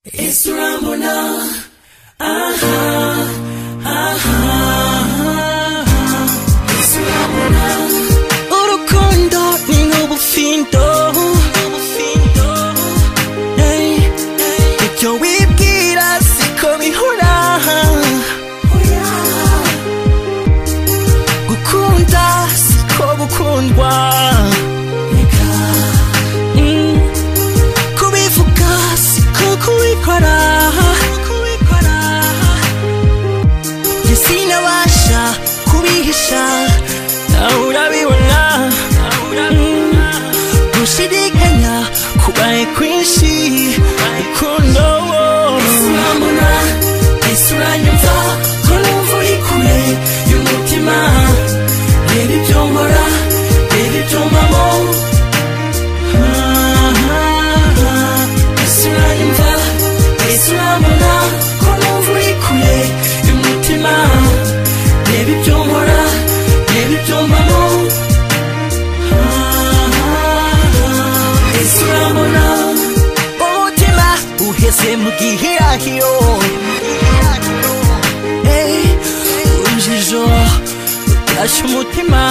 It's Ramona. Aha, aha. It's Ramona. Urukundo ni nk'ubufindo. Hey, ibyo wibwira siko bihora. Gukunda siko gukundwa. Sinabasha kubihisha nawe urabibona gushidikanya kubaye kwinshi urukundo Ramona ese uranyumva ko numva uri kure y'umutima reba ibyo nkora reba ibyo mbamo ese uranyumva ese urabona ko numva uri kure y'umutima reba ibyo nkora reba ibyo mbamo ese urabona umutima uheze mu gihirahiro urujijo rutashe umutima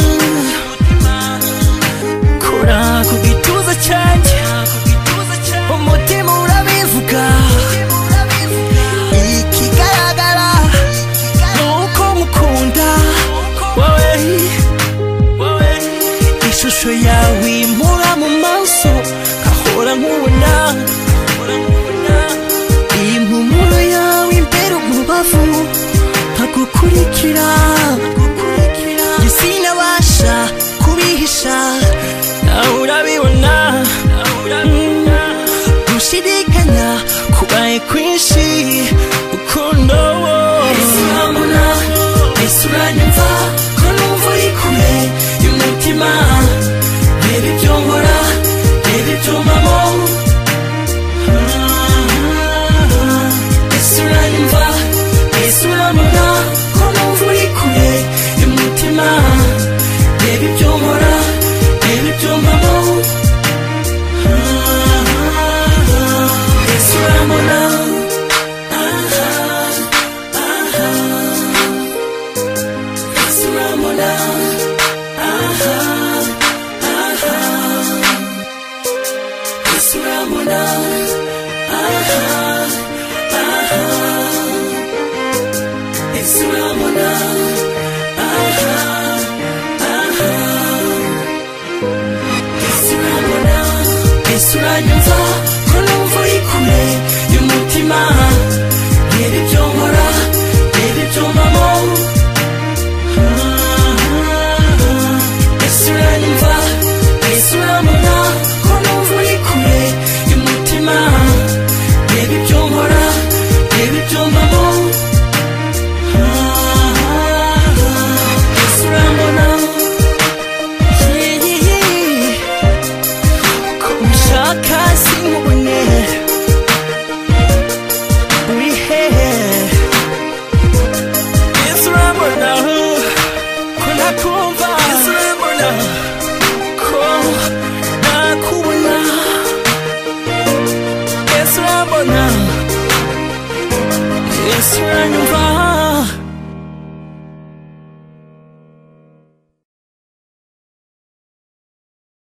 kora ku gituza cyanjye umutima urabivuga ikigaragara nuko mukunda wowe ishusho yawe impora mu maso kahora nkubona impumuro yawe imbere umubavu nkagukurikira sinabasha kubihisha nawe urabibona gushidikanya kubaye kwinshi urukundo Ramona ese uranyumva ko numva uri kure y'umutima reba ibyo nkora reba ibyo mbamo ese uranyumva ese urabona ko numva uri kure y'umutima reba ibyo nkora reba ibyo mbamo ese urabona Ramona, aha, aha. It's Ramona, aha, aha. It's Ramona, it's uranyumva ko numva uri kure y'umutima reba ibyo nkora reba ibyo mbamo ese uranyumva ese urabona ko numva uri kure y'umutima reba ibyo nkora reba ibyo mbamo ese urambona ko ushaka